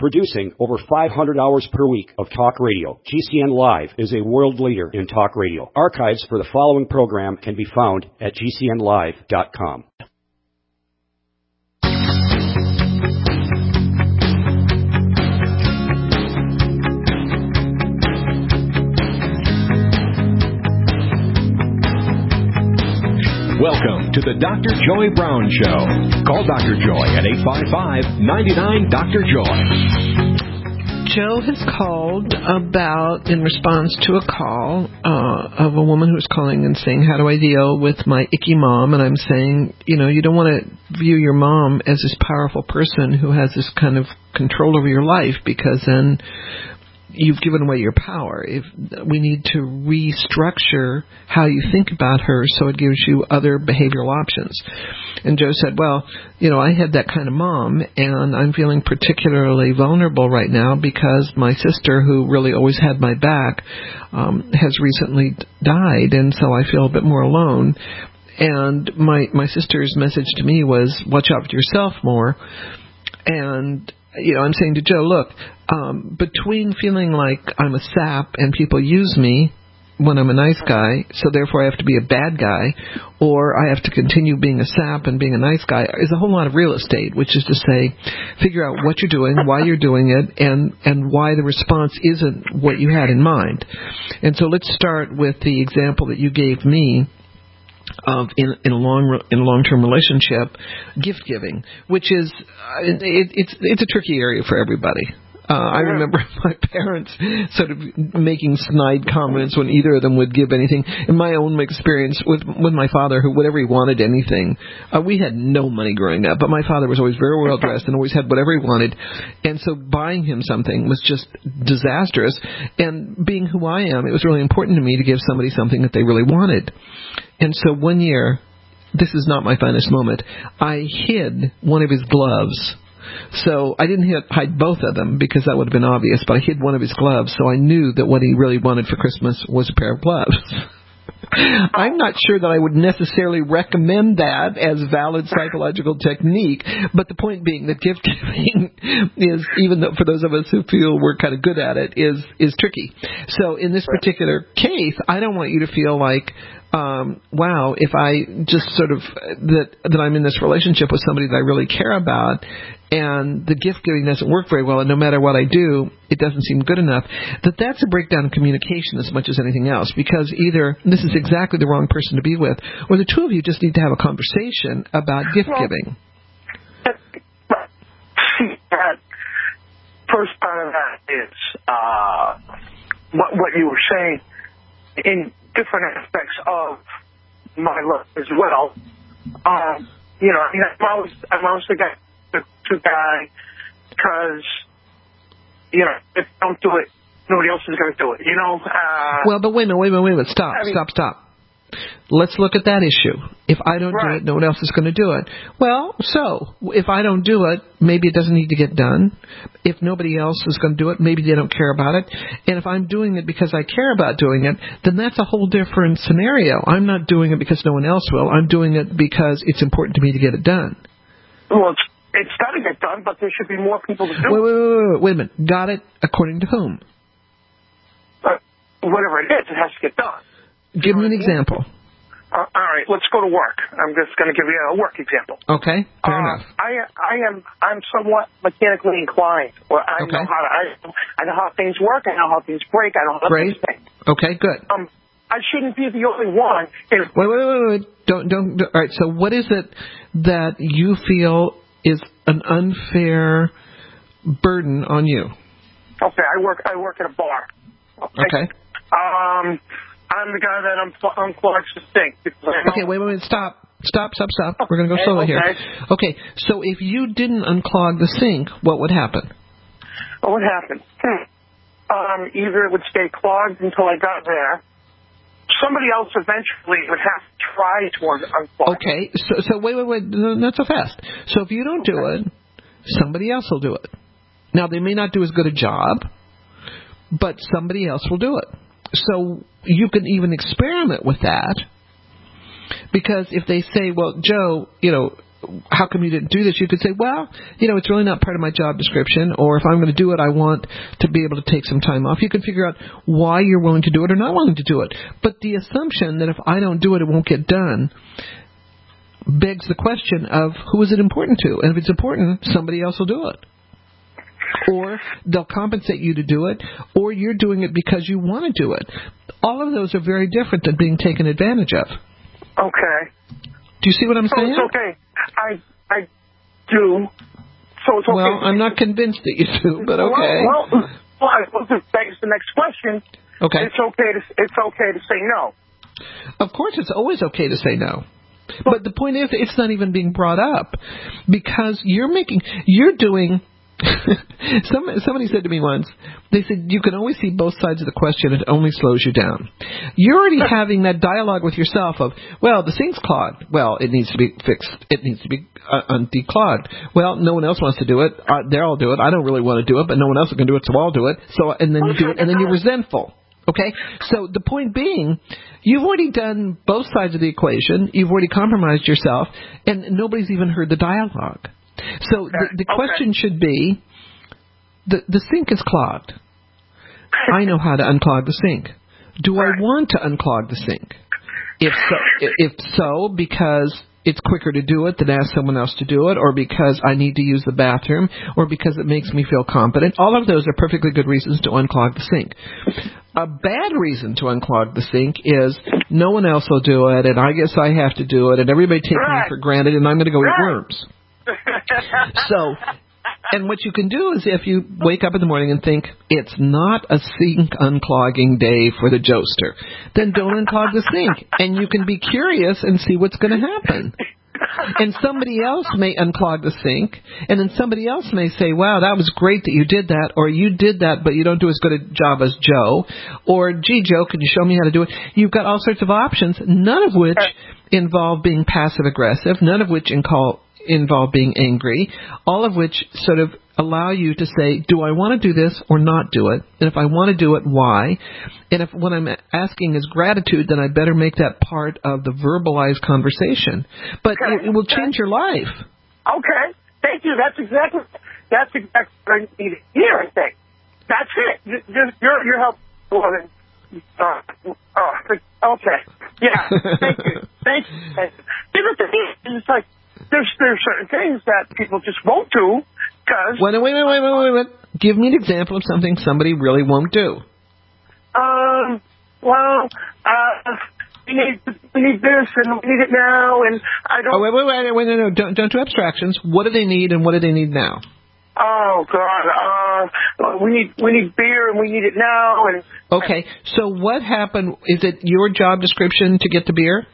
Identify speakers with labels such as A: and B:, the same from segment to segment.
A: Producing over 500 hours per week of talk radio, GCN Live is a world leader in talk radio. Archives for the following program can be found at GCNlive.com.
B: Welcome to the Dr. Joy Brown Show. Call Dr. Joy at 855-99-DR-JOY.
C: Joe has called in response to a call of a woman who was calling and saying, how do I deal with my icky mom? And I'm saying, you don't want to view your mom as this powerful person who has this kind of control over your life, because then you've given away your power. We need to restructure how you think about her so it gives you other behavioral options. And Joe said, well, I had that kind of mom, and I'm feeling particularly vulnerable right now because my sister, who really always had my back, has recently died, and so I feel a bit more alone. And my sister's message to me was, watch out for yourself more. And I'm saying to Joe, look, between feeling like I'm a sap and people use me when I'm a nice guy, so therefore I have to be a bad guy, or I have to continue being a sap and being a nice guy, is a whole lot of real estate, which is to say, figure out what you're doing, why you're doing it, and why the response isn't what you had in mind. And so let's start with the example that you gave me of in a long-term relationship, gift giving, which is it's a tricky area for everybody. I remember my parents sort of making snide comments when either of them would give anything. In my own experience with my father, who whenever he wanted anything, we had no money growing up, but my father was always very well dressed and always had whatever he wanted, and so buying him something was just disastrous. And being who I am, it was really important to me to give somebody something that they really wanted. And so one year, this is not my finest moment, I hid one of his gloves. So I didn't hide both of them because that would have been obvious, but I hid one of his gloves, so I knew that what he really wanted for Christmas was a pair of gloves. I'm not sure that I would necessarily recommend that as valid psychological technique, but the point being that gift giving is, even though for those of us who feel we're kind of good at it, is tricky. So in this particular case, I don't want you to feel like, wow, if I just sort of, that I'm in this relationship with somebody that I really care about, and the gift giving doesn't work very well, and no matter what I do, it doesn't seem good enough, that's a breakdown of communication as much as anything else, because either this is exactly the wrong person to be with, or the two of you just need to have a conversation about gift giving.
D: That first part of that is what you were saying in different aspects of my life as well. I'm always the guy because, if I don't do it, nobody else is going to do it,
C: Well, but wait a minute. Stop. Let's look at that issue. If I don't do it, no one else is going to do it. Well, so if I don't do it, maybe it doesn't need to get done. If nobody else is going to do it, maybe they don't care about it. And if I'm doing it because I care about doing it, then that's a whole different scenario. I'm not doing it because no one else will. I'm doing it because it's important to me to get it done.
D: Well, it's got to get done, but there should be more people to do
C: it. Wait a minute. Got it according to whom?
D: Whatever it is, it has to get done.
C: Give me an example.
D: All right, let's go to work. I'm just going to give you a work example.
C: Okay, fair enough.
D: I'm somewhat mechanically inclined. Well, I know how things work. I know how things break. I know how things think.
C: Okay, good.
D: I shouldn't be the only one.
C: Wait. Don't. All right. So, what is it that you feel is an unfair burden on you?
D: Okay, I work at a bar.
C: Okay.
D: I'm the guy that unclogs the sink.
C: Okay, wait. Stop. We're going to go slowly here. Okay, so if you didn't unclog the sink, what would happen?
D: What would happen? Either it would stay clogged until I got there. Somebody else eventually would have to try to unclog it.
C: Okay, so wait. Not so fast. So if you don't do it, somebody else will do it. Now, they may not do as good a job, but somebody else will do it. So you can even experiment with that, because if they say, well, Joe, how come you didn't do this? You could say, well, it's really not part of my job description, or if I'm going to do it, I want to be able to take some time off. You can figure out why you're willing to do it or not willing to do it. But the assumption that if I don't do it, it won't get done begs the question of who is it important to? And if it's important, somebody else will do it. Or they'll compensate you to do it, or you're doing it because you want to do it. All of those are very different than being taken advantage of.
D: Okay.
C: Do you see what I'm saying?
D: It's okay. I do. So it's okay.
C: Well, I'm not convinced that you do, but okay.
D: Well, I suppose it begs the next question.
C: Okay.
D: It's okay to say no.
C: Of course, it's always okay to say no. But the point is, it's not even being brought up because you're doing. Somebody said to me once, they said, you can always see both sides of the question. It only slows you down. You're already having that dialogue with yourself of, well, the sink's clogged. Well, it needs to be fixed. It needs to be declogged. Well, no one else wants to do it. They'll do it. I don't really want to do it, but no one else is going to do it, so I'll do it. And then you do it, and then you're resentful. Okay? So the point being, you've already done both sides of the equation. You've already compromised yourself, and nobody's even heard the dialogue. So the question should be, the sink is clogged. I know how to unclog the sink. Do I want to unclog the sink? If so, because it's quicker to do it than ask someone else to do it, or because I need to use the bathroom, or because it makes me feel competent. All of those are perfectly good reasons to unclog the sink. A bad reason to unclog the sink is no one else will do it, and I guess I have to do it, and everybody takes me for granted, and I'm going to go eat worms. So, and what you can do is if you wake up in the morning and think, it's not a sink unclogging day for the Joester, then don't unclog the sink. And you can be curious and see what's going to happen. And somebody else may unclog the sink, and then somebody else may say, wow, that was great that you did that, or you did that, but you don't do as good a job as Joe, or, gee, Joe, can you show me how to do it? You've got all sorts of options, none of which involve being passive-aggressive, none of which involve being angry, all of which sort of allow you to say, do I want to do this or not do it? And if I want to do it, why? And if what I'm asking is gratitude, then I better make that part of the verbalized conversation. But it will change your life. Okay.
D: Thank you. That's exactly what I need to hear, I think. That's it. You're helpful. Okay. Yeah. Thank you. Thank you. It's like, there's certain things that people just won't do because...
C: Wait. Give me an example of something somebody really won't do. We need this and we need it now, and I don't... Oh, wait, no, don't do abstractions. What do they need and what do they need now?
D: Oh, God, we need beer and we need it now, and...
C: Okay, so what happened? Is it your job description to get the beer?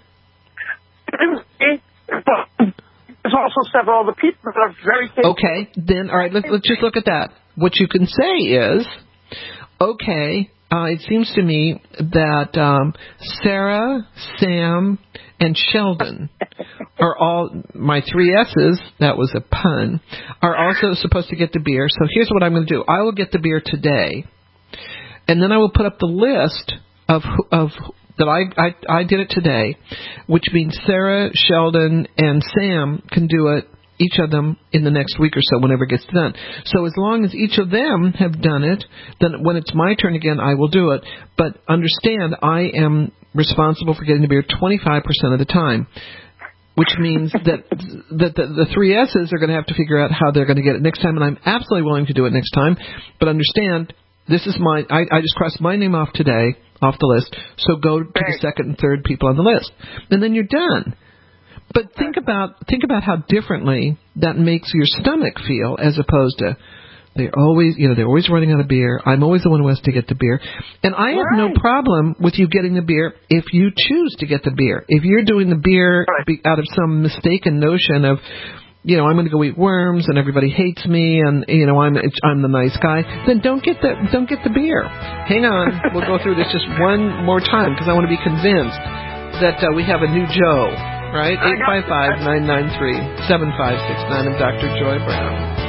D: There's also several other people that are very...
C: Okay, then, all right, let's just look at that. What you can say is, okay, it seems to me that Sarah, Sam, and Sheldon are all, my three S's, that was a pun, are also supposed to get the beer. So here's what I'm going to do. I will get the beer today, and then I will put up the list of that I did it today, which means Sarah, Sheldon, and Sam can do it, each of them, in the next week or so, whenever it gets done. So as long as each of them have done it, then when it's my turn again, I will do it. But understand, I am responsible for getting the beer 25% of the time, which means that the three S's are going to have to figure out how they're going to get it next time, and I'm absolutely willing to do it next time. But understand, this is I just crossed my name off today, off the list, so go to the second and third people on the list, and then you're done. But think about how differently that makes your stomach feel, as opposed to they're always running out of beer. I'm always the one who has to get the beer, and I have no problem with you getting the beer if you choose to get the beer. If you're doing the beer out of some mistaken notion of, I'm going to go eat worms and everybody hates me and I'm the nice guy, then don't get the beer. Hang on, we'll go through this just one more time because I want to be convinced that we have a new Joe, right? 855-993-7569. I'm Dr. Joy Brown.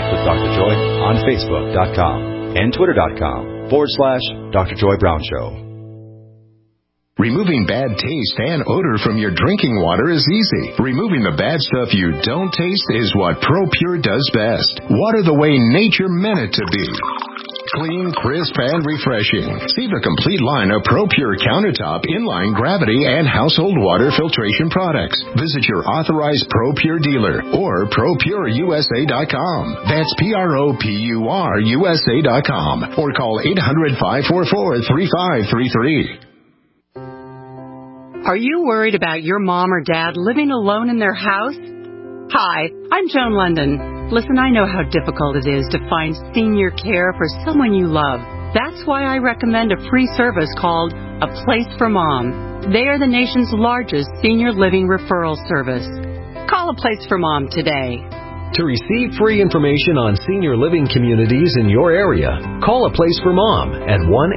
A: with Dr. Joy on Facebook.com and Twitter.com/Dr. Joy Brown Show.
B: Removing bad taste and odor from your drinking water is easy. Removing the bad stuff you don't taste is what ProPure does best. Water the way nature meant it to be. Clean, crisp, and refreshing. See the complete line of ProPure countertop, inline, gravity, and household water filtration products. Visit your authorized ProPure dealer or ProPureUSA.com. That's ProPureUSA.com. Or call 800-544-3533.
E: Are you worried about your mom or dad living alone in their house? Hi, I'm Joan London. Listen, I know how difficult it is to find senior care for someone you love. That's why I recommend a free service called A Place for Mom. They are the nation's largest senior living referral service. Call A Place for Mom today.
F: To receive free information on senior living communities in your area, call A Place for Mom at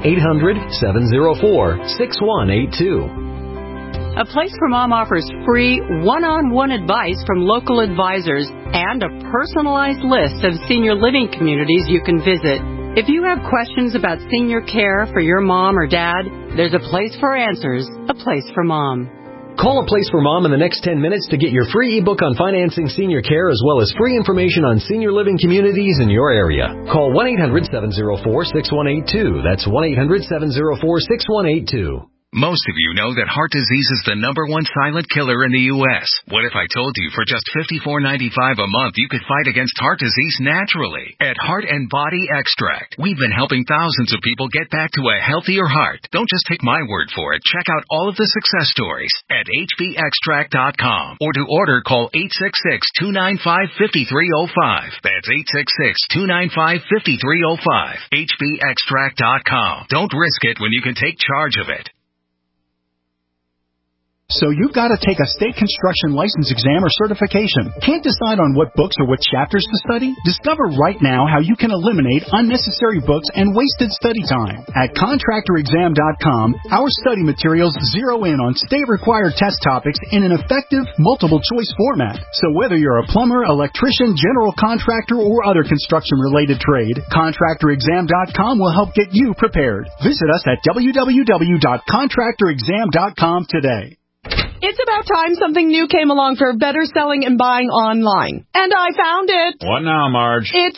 F: 1-800-704-6182.
E: A Place for Mom offers free one-on-one advice from local advisors and a personalized list of senior living communities you can visit. If you have questions about senior care for your mom or dad, there's a place for answers, A Place for Mom.
F: Call A Place for Mom in the next 10 minutes to get your free ebook on financing senior care as well as free information on senior living communities in your area. Call 1-800-704-6182. That's 1-800-704-6182.
G: Most of you know that heart disease is the #1 silent killer in the U.S. What if I told you for just $54.95 a month you could fight against heart disease naturally? At Heart and Body Extract, we've been helping thousands of people get back to a healthier heart. Don't just take my word for it. Check out all of the success stories at hbextract.com. Or to order, call 866-295-5305. That's 866-295-5305. hbextract.com. Don't risk it when you can take charge of it.
H: So you've got to take a state construction license exam or certification. Can't decide on what books or what chapters to study? Discover right now how you can eliminate unnecessary books and wasted study time. At contractorexam.com, our study materials zero in on state-required test topics in an effective, multiple-choice format. So whether you're a plumber, electrician, general contractor, or other construction-related trade, contractorexam.com will help get you prepared. Visit us at www.contractorexam.com today.
I: It's about time something new came along for better selling and buying online. And I found it.
J: What now, Marge?
I: It's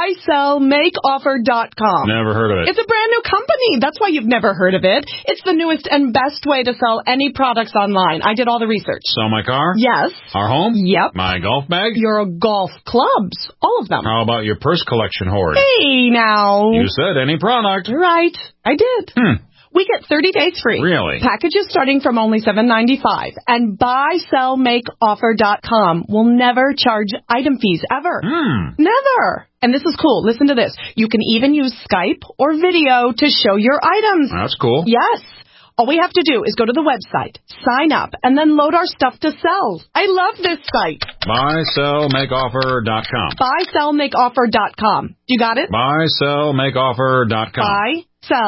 I: buysellmakeoffer.com.
J: Never heard of it.
I: It's a brand new company. That's why you've never heard of it. It's the newest and best way to sell any products online. I did all the research.
J: Sell my car?
I: Yes.
J: Our home?
I: Yep.
J: My golf bag?
I: Your golf clubs. All of them.
J: How about your purse collection hoard?
I: Hey, now.
J: You said any product.
I: Right. I did. We get 30 days free.
J: Really?
I: Packages starting from only $7.95. And buysellmakeoffer.com will never charge item fees ever. Never. And this is cool. Listen to this. You can even use Skype or video to show your items.
J: That's cool.
I: Yes. All we have to do is go to the website, sign up, and then load our stuff to sell. I love this site.
J: Buysellmakeoffer.com.
I: Buysellmakeoffer.com. You got it?
J: Buysellmakeoffer.com.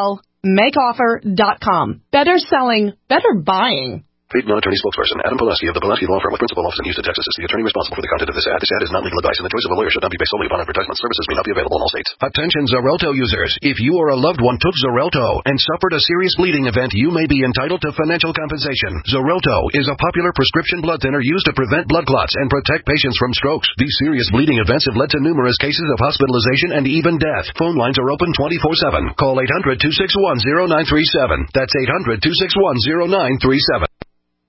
I: Buysellmakeoffer.com. Better selling, better buying.
K: Paid non-attorney spokesperson Adam Pulaski of the Pulaski Law Firm with principal office in Houston, Texas is the attorney responsible for the content of this ad. This ad is not legal advice, and the choice of a lawyer should not be based solely upon advertisement. Services may not be available in all states. Attention Xarelto users. If you or a loved one took Xarelto and suffered a serious bleeding event, you may be entitled to financial compensation. Xarelto is a popular prescription blood thinner used to prevent blood clots and protect patients from strokes. These serious bleeding events have led to numerous cases of hospitalization and even death. Phone lines are open 24/7. Call 800-261-0937. That's 800-261-0937.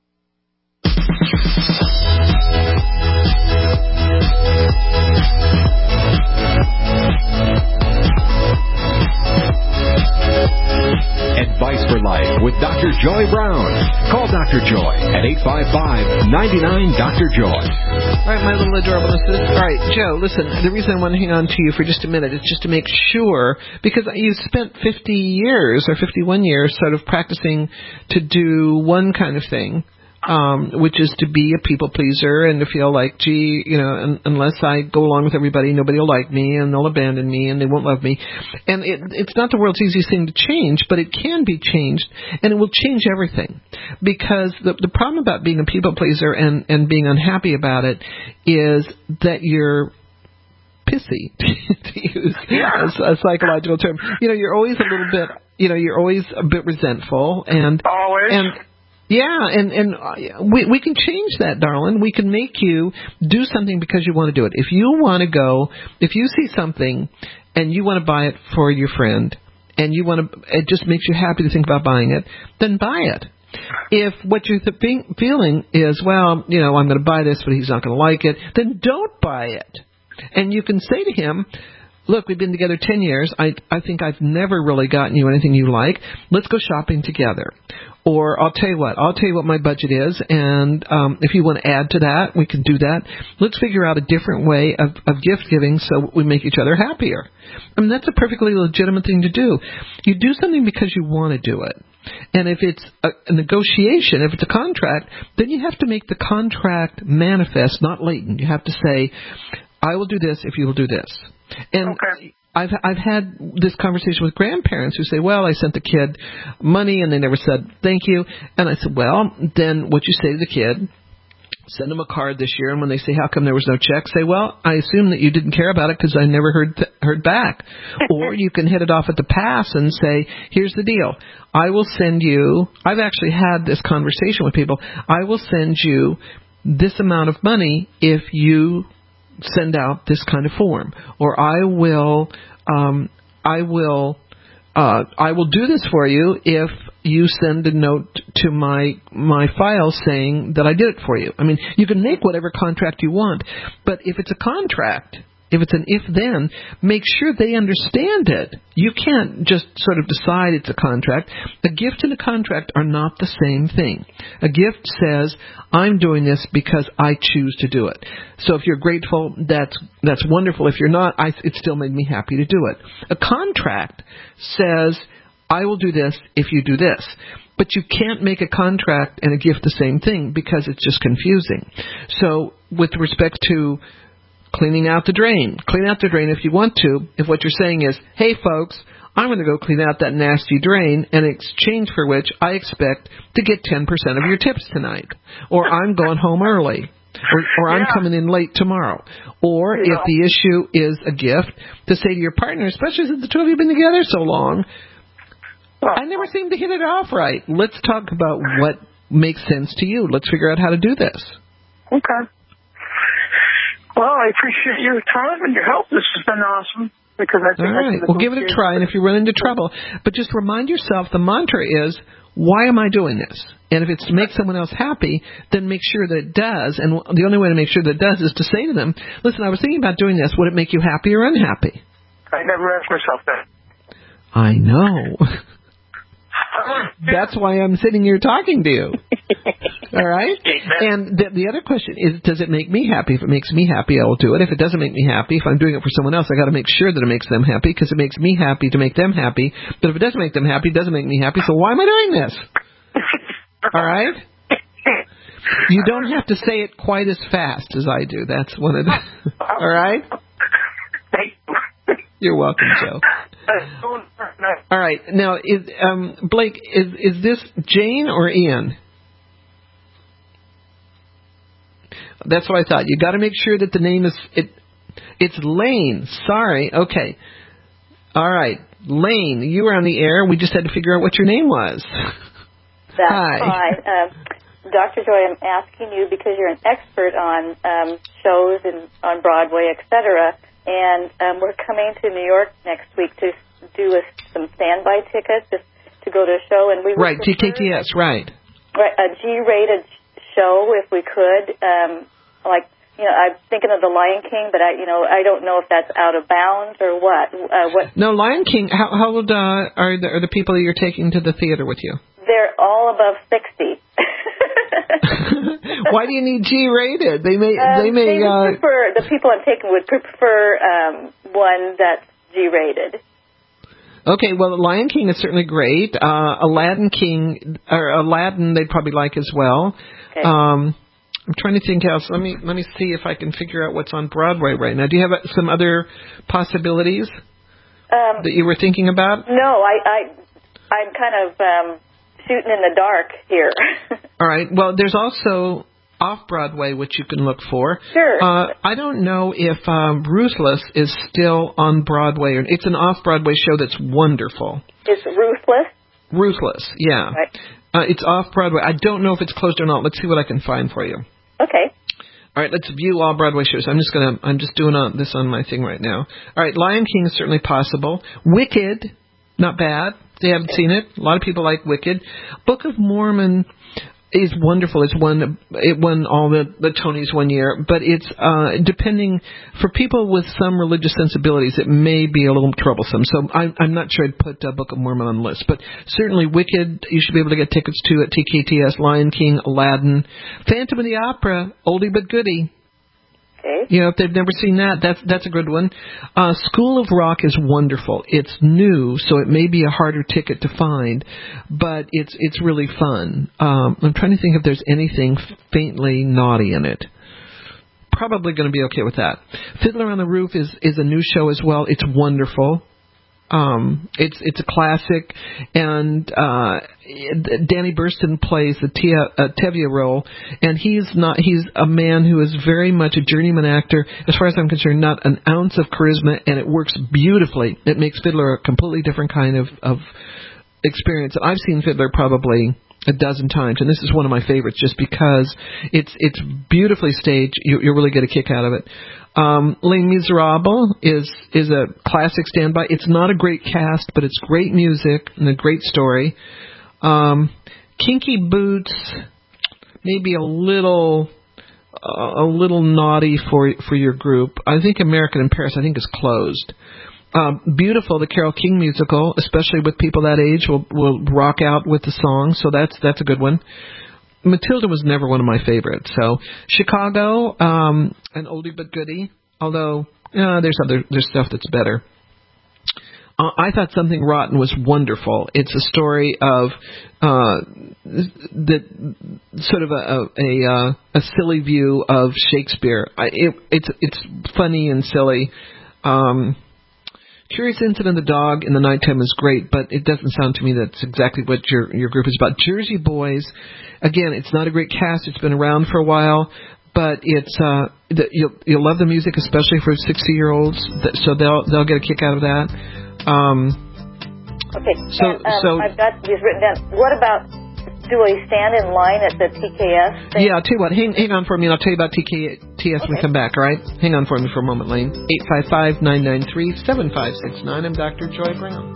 B: Advice for Life with Dr. Joy Brown. Call Dr. Joy at 855-99-DR-JOY.
C: All right, my little adorablenesses. All right, Joe, listen, the reason I want to hang on to you for just a minute is just to make sure, because you spent 50 years or 51 years sort of practicing to do one kind of thing, which is to be a people pleaser and to feel like, gee, you know, unless I go along with everybody, nobody will like me and they'll abandon me and they won't love me. And it's not the world's easiest thing to change, but it can be changed, and it will change everything. Because the problem about being a people pleaser and being unhappy about it is that you're pissy, to use a psychological term. You're always a little bit, you're always a bit resentful.
D: Always.
C: And we can change that, darling. We can make you do something because you want to do it. If you see something and you want to buy it for your friend, and it just makes you happy to think about buying it, then buy it. If what you're feeling is, well, I'm going to buy this, but he's not going to like it, then don't buy it. And you can say to him, look, we've been together 10 years. I think I've never really gotten you anything you like. Let's go shopping together. Or I'll tell you what my budget is, and if you want to add to that, we can do that. Let's figure out a different way of gift giving so we make each other happier. I mean, that's a perfectly legitimate thing to do. You do something because you want to do it. And if it's a negotiation, if it's a contract, then you have to make the contract manifest, not latent. You have to say, I will do this if you will do this. And okay. I've had this conversation with grandparents who say, well, I sent the kid money and they never said thank you. And I said, well, then what you say to the kid, send them a card this year. And when they say, how come there was no check? Say, well, I assume that you didn't care about it because I never heard back. Or you can hit it off at the pass and say, here's the deal. I will send you, I've actually had this conversation with people, I will send you this amount of money if you send out this kind of form, or I will do this for you if you send a note to my file saying that I did it for you. I mean, you can make whatever contract you want, but if it's a contract, if it's an if-then, make sure they understand it. You can't just sort of decide it's a contract. A gift and a contract are not the same thing. A gift says, I'm doing this because I choose to do it. So if you're grateful, that's wonderful. If you're not, it still made me happy to do it. A contract says, I will do this if you do this. But you can't make a contract and a gift the same thing because it's just confusing. So with respect to cleaning out the drain. Clean out the drain if you want to. If what you're saying is, hey, folks, I'm going to go clean out that nasty drain, in exchange for which I expect to get 10% of your tips tonight. Or I'm going home early. Or I'm coming in late tomorrow. Or if the issue is a gift, to say to your partner, especially since the two of you have been together so long, I never seem to hit it off right. Let's talk about what makes sense to you. Let's figure out how to do this.
D: Okay. Well, I appreciate your time and your help. This has been awesome. All
C: right. Well, give it a try, and if you run into trouble, but just remind yourself the mantra is, why am I doing this? And if it's to make someone else happy, then make sure that it does. And the only way to make sure that it does is to say to them, listen, I was thinking about doing this. Would it make you happy or unhappy?
D: I never asked myself that.
C: I know. That's why I'm sitting here talking to you. All right? And the other question is, does it make me happy? If it makes me happy, I will do it. If it doesn't make me happy, if I'm doing it for someone else, I got to make sure that it makes them happy because it makes me happy to make them happy. But if it doesn't make them happy, it doesn't make me happy. So why am I doing this? All right? You don't have to say it quite as fast as I do. That's one of the... All right? You're welcome, Joe. All right. Now, Blake, is this Jane or Ian? That's what I thought. You got to make sure that the name is it's Lane. Sorry. Okay. All right. Lane, you were on the air. We just had to figure out what your name was.
L: That's
C: Hi.
L: fine. Dr. Joy, I'm asking you because you're an expert on shows and on Broadway, etc. And we're coming to New York next week to do some standby tickets to go to a show. And we
C: right, TKTS, right.
L: Right, a G-rated show if we could. I'm thinking of The Lion King, but I don't know if that's out of bounds or what.
C: No, Lion King. How old are the people that you're taking to the theater with you?
L: They're all above 60.
C: Why do you need G-rated? They may
L: prefer, the people I'm taking would prefer one that's G-rated.
C: Okay, well, Lion King is certainly great. Aladdin, they'd probably like as well. Okay. I'm trying to think else. Let me see if I can figure out what's on Broadway right now. Do you have some other possibilities that you were thinking about?
L: No, I'm kind of shooting in the dark here.
C: All right. Well, there's also off-Broadway, which you can look for.
L: Sure.
C: I don't know if Ruthless is still on Broadway. It's an off-Broadway show that's wonderful.
L: It's Ruthless?
C: Ruthless, yeah.
L: Right.
C: It's off-Broadway. I don't know if it's closed or not. Let's see what I can find for you.
L: Okay.
C: All right, let's view all Broadway shows. I'm just doing this on my thing right now. All right, Lion King is certainly possible. Wicked, not bad. They haven't seen it. A lot of people like Wicked. Book of Mormon is wonderful. It won all the Tonys one year, but it's depending for people with some religious sensibilities, it may be a little troublesome. So I'm not sure I'd put Book of Mormon on the list, but certainly Wicked you should be able to get tickets to at TKTS. Lion King, Aladdin, Phantom of the Opera, oldie but goodie.
L: Okay.
C: You know, if they've never seen that's a good one. School of Rock is wonderful. It's new, so it may be a harder ticket to find, but it's really fun. I'm trying to think if there's anything faintly naughty in it. Probably going to be okay with that. Fiddler on the Roof is a new show as well. It's wonderful. It's a classic, and Danny Burston plays the Tevye role, and he's a man who is very much a journeyman actor. As far as I'm concerned, not an ounce of charisma, and it works beautifully. It makes Fiddler a completely different kind of experience. I've seen Fiddler probably a dozen times, and this is one of my favorites just because it's beautifully staged. You'll really get a kick out of it. Les Miserables is a classic standby. It's not a great cast, but it's great music and a great story. Kinky Boots, maybe a little naughty for your group. I think American in Paris, I think, is closed. Beautiful, the Carole King musical, especially with people that age, will rock out with the song, so that's a good one. Matilda was never one of my favorites. So Chicago, an oldie but goodie, although there's stuff that's better. I thought Something Rotten was wonderful. It's a story of sort of a silly view of Shakespeare. It's funny and silly. Curious Incident of the Dog in the Nighttime is great, but it doesn't sound to me that's exactly what your group is about. Jersey Boys, again, it's not a great cast. It's been around for a while, but it's you'll love the music, especially for 60-year-olds. So they'll get a kick out of that.
L: Okay. So I've got these written down. What about? Do I stand in line at the TKS thing?
C: Yeah, I'll tell you what. Hang on for me, and I'll tell you about TKS when we come back, all right? Hang on for me for a moment, Lane. 855-993-7569. I'm Dr. Joy Brown.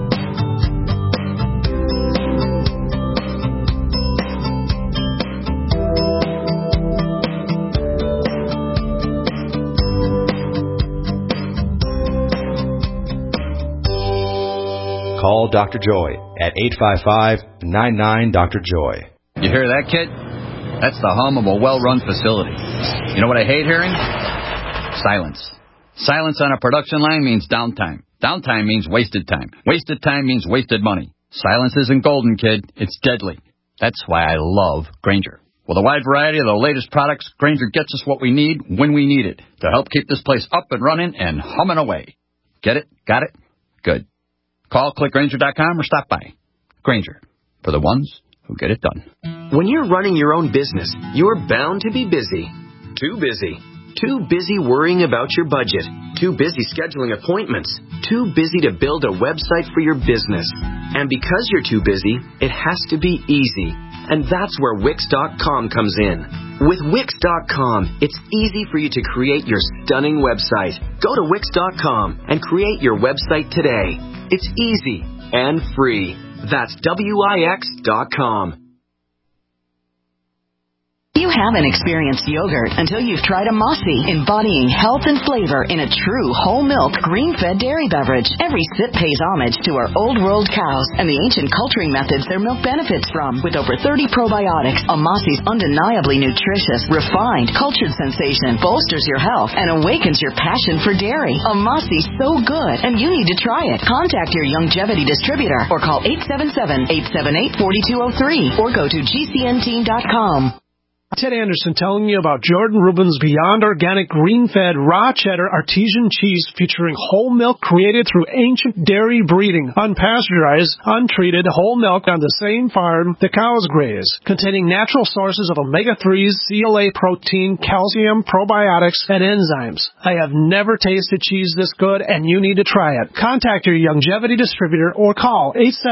M: Call Dr. Joy at 855-99-DR-JOY.
N: You hear that, kid? That's the hum of a well-run facility. You know what I hate hearing? Silence. Silence on a production line means downtime. Downtime means wasted time. Wasted time means wasted money. Silence isn't golden, kid. It's deadly. That's why I love Grainger. With a wide variety of the latest products, Grainger gets us what we need when we need it to help keep this place up and running and humming away. Get it? Got it? Good. Call clickgrainger.com or stop by. Grainger, for the ones who get it done.
O: When you're running your own business, you're bound to be busy. Too busy. Too busy worrying about your budget. Too busy scheduling appointments. Too busy to build a website for your business. And because you're too busy, it has to be easy. And that's where Wix.com comes in. With Wix.com, it's easy for you to create your stunning website. Go to Wix.com and create your website today. It's easy and free. That's Wix.com.
P: You haven't experienced yogurt until you've tried a Mossy, embodying health and flavor in a true whole milk, green-fed dairy beverage. Every sip pays homage to our old world cows and the ancient culturing methods their milk benefits from. With over 30 probiotics, a Mossy's undeniably nutritious, refined, cultured sensation bolsters your health and awakens your passion for dairy. A Mossy's so good, and you need to try it. Contact your Youngevity distributor or call 877-878-4203 or go to GCNteam.com.
Q: Ted Anderson telling you about Jordan Rubin's Beyond Organic Green-Fed Raw Cheddar Artesian Cheese featuring whole milk created through ancient dairy breeding, unpasteurized, untreated whole milk on the same farm the cows graze, containing natural sources of omega-3s, CLA protein, calcium, probiotics, and enzymes. I have never tasted cheese this good, and you need to try it. Contact your Youngevity distributor or call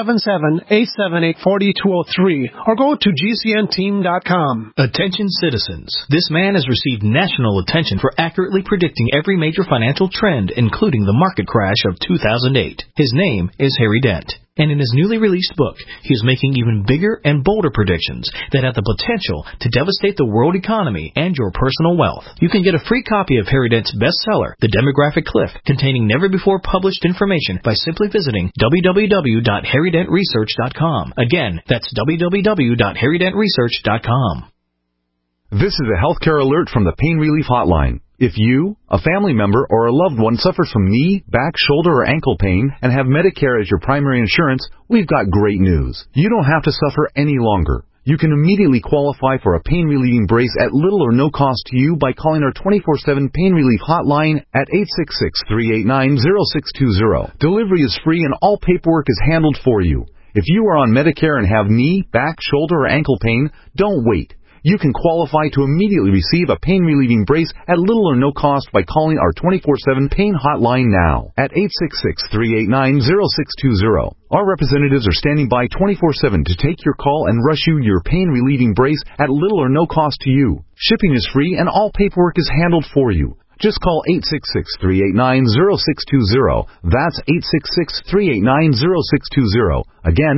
Q: 877-878-4203 or go to gcnteam.com.
R: Attention citizens. This man has received national attention for accurately predicting every major financial trend, including the market crash of 2008. His name is Harry Dent. And in his newly released book, he is making even bigger and bolder predictions that have the potential to devastate the world economy and your personal wealth. You can get a free copy of Harry Dent's bestseller, The Demographic Cliff, containing never-before-published information by simply visiting www.harrydentresearch.com. Again, that's www.harrydentresearch.com.
S: This is a healthcare alert from the Pain Relief Hotline. If you, a family member, or a loved one suffers from knee, back, shoulder, or ankle pain and have Medicare as your primary insurance, we've got great news. You don't have to suffer any longer. You can immediately qualify for a pain-relieving brace at little or no cost to you by calling our 24/7 Pain Relief Hotline at 866-389-0620. Delivery is free and all paperwork is handled for you. If you are on Medicare and have knee, back, shoulder, or ankle pain, don't wait. You can qualify to immediately receive a pain-relieving brace at little or no cost by calling our 24/7 Pain Hotline now at 866-389-0620. Our representatives are standing by 24/7 to take your call and rush you your pain-relieving brace at little or no cost to you. Shipping is free and all paperwork is handled for you. Just call 866-389-0620. That's 866-389-0620. Again,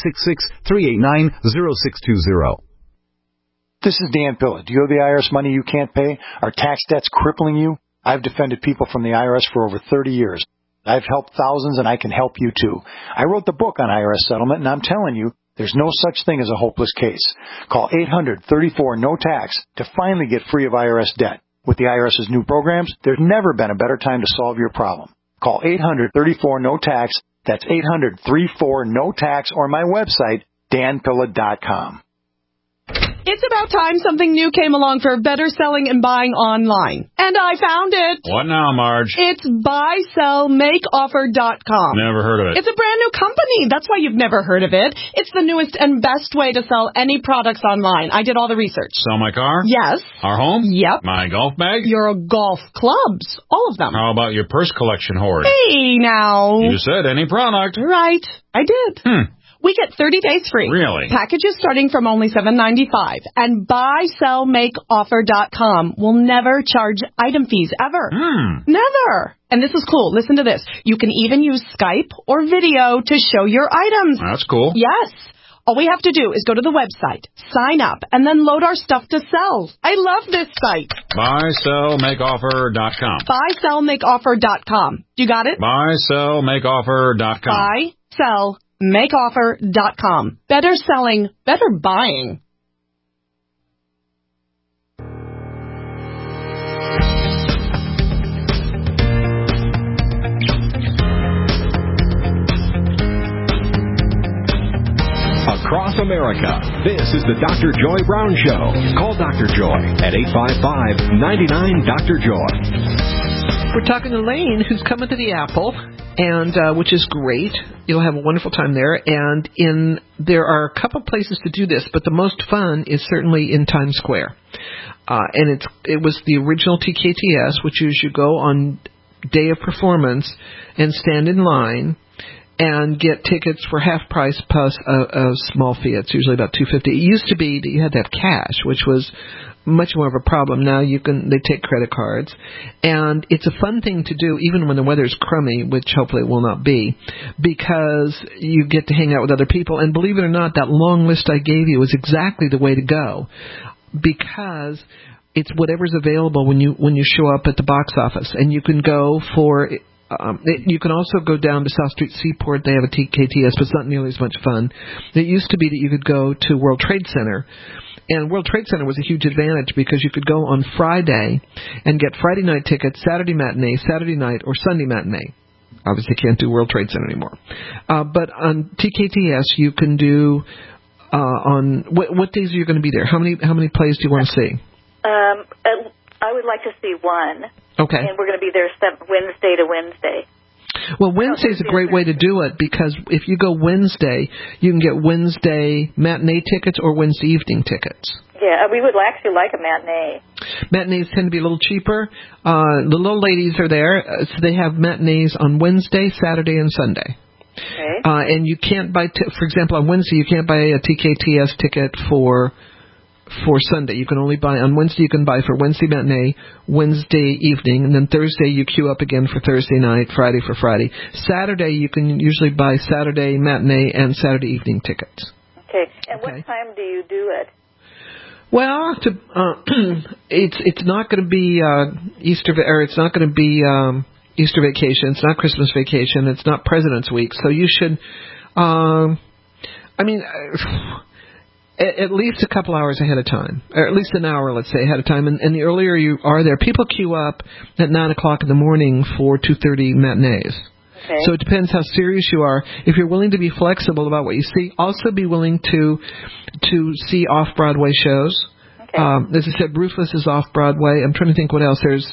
S: 866-389-0620.
T: This is Dan Pilla. Do you owe the IRS money you can't pay? Are tax debts crippling you? I've defended people from the IRS for over 30 years. I've helped thousands, and I can help you too. I wrote the book on IRS settlement, and I'm telling you, there's no such thing as a hopeless case. Call 800-34-NO-TAX to finally get free of IRS debt. With the IRS's new programs, there's never been a better time to solve your problem. Call 800-34-NO-TAX. That's 800-34-NO-TAX, or my website, danpilla.com.
I: It's about time something new came along for better selling and buying online. And I found it.
J: What now, Marge?
I: It's buysellmakeoffer.com.
J: Never heard of it.
I: It's a brand new company. That's why you've never heard of it. It's the newest and best way to sell any products online. I did all the research.
J: Sell my car?
I: Yes.
J: Our home?
I: Yep.
J: My golf bag?
I: Your golf clubs. All of them.
J: How about your purse collection hoard?
I: Hey, now.
J: You said any product.
I: Right. I did. We get 30 days free.
J: Really?
I: Packages starting from only $7.95. And buysellmakeoffer.com will never charge item fees ever. Never. And this is cool. Listen to this. You can even use Skype or video to show your items.
J: That's cool.
I: Yes. All we have to do is go to the website, sign up, and then load our stuff to sell. I love this site.
J: Buysellmakeoffer.com.
I: Buysellmakeoffer.com. You got it?
J: Buysellmakeoffer.com.
I: Buysellmakeoffer.com. Better selling, better buying.
A: Across America, this is the Dr. Joy Brown Show. Call Dr. Joy at 855-99-DR-JOY.
C: We're talking to Elaine, who's coming to the Apple, and which is great. You'll have a wonderful time there. And there are a couple places to do this, but the most fun is certainly in Times Square. And it was the original TKTS, which is you go on day of performance and stand in line and get tickets for half price plus a small fee. It's usually about $2.50. It used to be that you had to have cash, which was much more of a problem. Now they take credit cards, and it's a fun thing to do even when the weather's crummy, which hopefully it will not be, because you get to hang out with other people. And believe it or not, that long list I gave you is exactly the way to go, because it's whatever's available when you show up at the box office. And you can go for you can also go down to South Street Seaport. They have a TKTS, but it's not nearly as much fun. It used to be that you could go to World Trade Center, and World Trade Center was a huge advantage because you could go on Friday and get Friday night tickets, Saturday matinee, Saturday night, or Sunday matinee. Obviously can't do World Trade Center anymore. But on TKTS, you can do On what days are you going to be there? How many plays do you want to see?
L: I would like to see one.
C: Okay.
L: And we're going to be there Wednesday to Wednesday.
C: Well, Wednesday is a great way to do it because if you go Wednesday, you can get Wednesday matinee tickets or Wednesday evening tickets.
L: Yeah, we would actually like a matinee.
C: Matinees tend to be a little cheaper. The little ladies are there, so they have matinees on Wednesday, Saturday, and Sunday.
L: Okay.
C: And you can't buy, for example, on Wednesday, you can't buy a TKTS ticket for Sunday. You can only buy, on Wednesday you can buy for Wednesday matinee, Wednesday evening, and then Thursday you queue up again for Thursday night, Friday for Friday. Saturday you can usually buy Saturday matinee and Saturday evening tickets.
L: Okay. And what time do you do it?
C: Well, it's not going to be Easter vacation. It's not Christmas vacation. It's not President's Week. So you should, at least a couple hours ahead of time, or at least an hour, let's say, ahead of time. And the earlier you are there, people queue up at 9 o'clock in the morning for 2:30 matinees. Okay. So it depends how serious you are. If you're willing to be flexible about what you see, also be willing to see off-Broadway shows. Okay. As I said, Ruthless is off-Broadway. I'm trying to think what else. There's,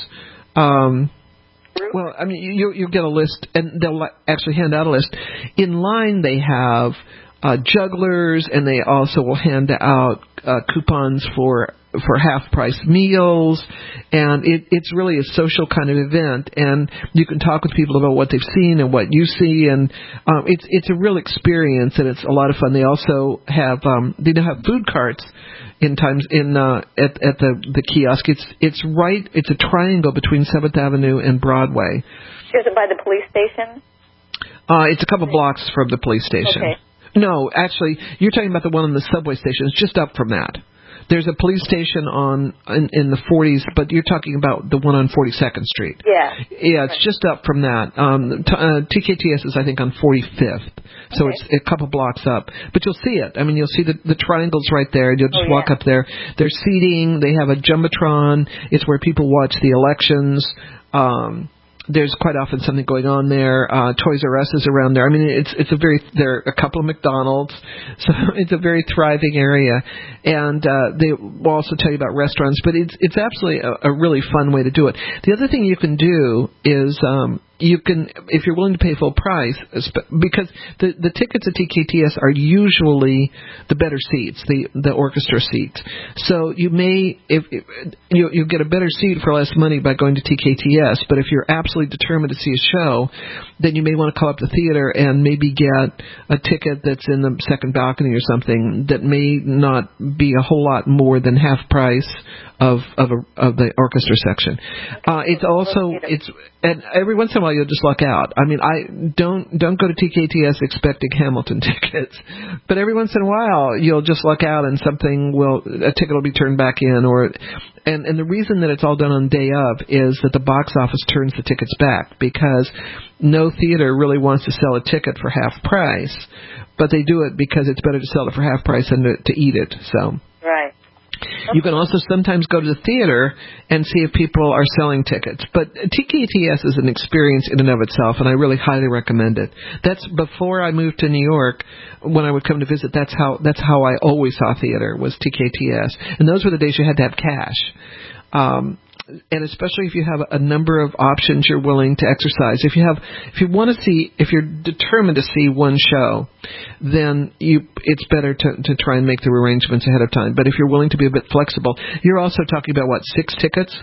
C: well, I mean, you'll get a list, and they'll actually hand out a list. In line, they have jugglers, and they also will hand out coupons for half-price meals, and it's really a social kind of event, and you can talk with people about what they've seen and what you see, and it's a real experience, and it's a lot of fun. They also have they now have food carts at the kiosk. It's a triangle between 7th Avenue and Broadway.
L: Is it by the police station?
C: It's a couple blocks from the police station.
L: Okay.
C: No, actually, you're talking about the one on the subway station. It's just up from that. There's a police station in the 40s, but you're talking about the one on 42nd Street.
L: Yeah.
C: Yeah, it's just up from that. TKTS is, I think, on 45th, so it's a couple blocks up. But you'll see it. I mean, you'll see the triangles right there. You'll just walk up there. There's seating. They have a Jumbotron. It's where people watch the elections. There's quite often something going on there. Toys R Us is around there. I mean, there are a couple of McDonald's, so it's a very thriving area. And they will also tell you about restaurants, but it's absolutely a really fun way to do it. The other thing you can do is you can, if you're willing to pay full price, because the tickets at TKTS are usually the better seats, the orchestra seats. So you may, you get a better seat for less money by going to TKTS, but if you're absolutely determined to see a show, then you may want to call up the theater and maybe get a ticket that's in the second balcony or something that may not be a whole lot more than half price of the orchestra section. And every once in a while you'll just luck out. I mean, I don't go to TKTS expecting Hamilton tickets, but every once in a while you'll just luck out and a ticket will be turned back in, and the reason that it's all done on day of is that the box office turns the tickets back, because no theater really wants to sell a ticket for half price, but they do it because it's better to sell it for half price than to eat it. So.
L: Right.
C: You can also sometimes go to the theater and see if people are selling tickets. But TKTS is an experience in and of itself, and I really highly recommend it. That's before I moved to New York. When I would come to visit, that's how I always saw theater, was TKTS. And those were the days you had to have cash. And especially if you have a number of options you're willing to exercise. If you're determined to see one show, then it's better to try and make the arrangements ahead of time. But if you're willing to be a bit flexible, you're also talking about 6 tickets?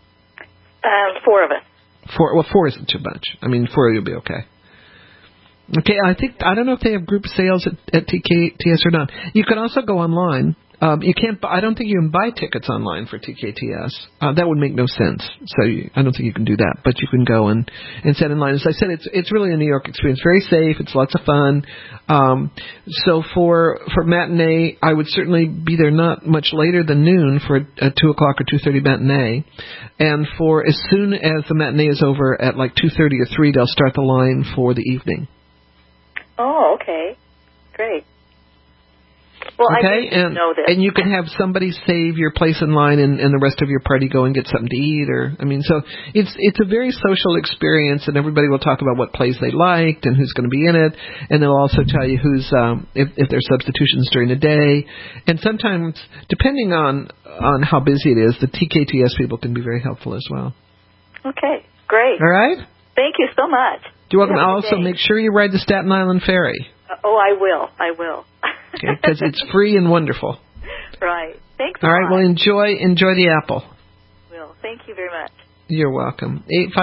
L: 4 of us.
C: 4 isn't too much. I mean, 4 you'll be okay. Okay, I don't know if they have group sales at TKTS or not. You can also go online. You can't. I don't think you can buy tickets online for TKTS. That would make no sense. So I don't think you can do that. But you can go and set in line. As I said, it's really a New York experience. Very safe. It's lots of fun. So for matinee, I would certainly be there not much later than noon for a 2 o'clock or 2:30 matinee. And for as soon as the matinee is over at like 2:30 or 3, they'll start the line for the evening.
L: Oh, okay. Great.
I: Well,
C: okay,
I: I didn't know this.
C: And you can have somebody save your place in line, and the rest of your party go and get something to eat, so it's a very social experience, and everybody will talk about what plays they liked and who's going to be in it, and they'll also tell you who's if there's substitutions during the day, and sometimes depending on how busy it is, the TKTS people can be very helpful as well.
L: Okay, great.
C: All right.
L: Thank you so much.
C: You're welcome. Also, make sure you ride the Staten Island Ferry.
L: I will.
C: Okay, because it's free and wonderful.
L: Right. Thanks.
C: All right. Well, enjoy the apple.
L: Will. Thank you very much.
C: You're welcome.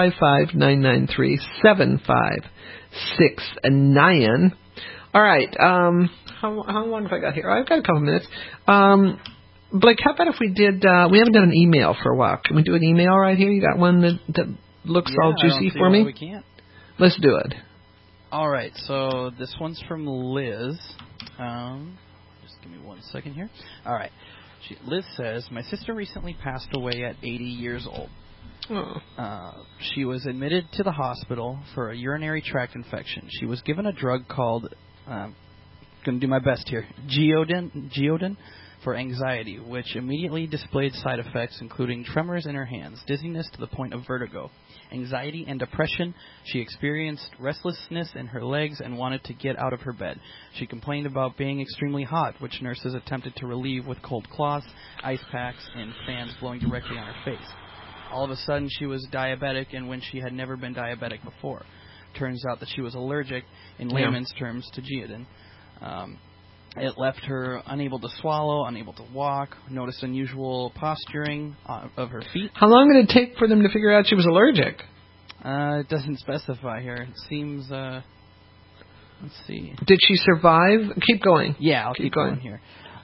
C: 855-993-7569. All right. How long have I got here? I've got a couple minutes. Blake, how about if we did? We haven't done an email for a while. Can we do an email right here? You got one that looks all juicy for me?
U: We can't.
C: Let's do it.
U: All right, so this one's from Liz. Just give me 1 second here. All right. Liz says, my sister recently passed away at 80 years old.
C: Oh.
U: She was admitted to the hospital for a urinary tract infection. She was given a drug called, going to do my best here, Geodin for anxiety, which immediately displayed side effects including tremors in her hands, dizziness to the point of vertigo, anxiety and depression. She experienced restlessness in her legs and wanted to get out of her bed. She complained about being extremely hot, which nurses attempted to relieve with cold cloths, ice packs, and fans blowing directly on her face. All of a sudden, she was diabetic, and when she had never been diabetic before. Turns out that she was allergic, in layman's terms, to Geodin. It left her unable to swallow, unable to walk, noticed unusual posturing of her feet.
C: How long did it take for them to figure out she was allergic?
U: It doesn't specify here. It seems, let's see.
C: Did she survive? Keep going.
U: Yeah, I'll keep going here.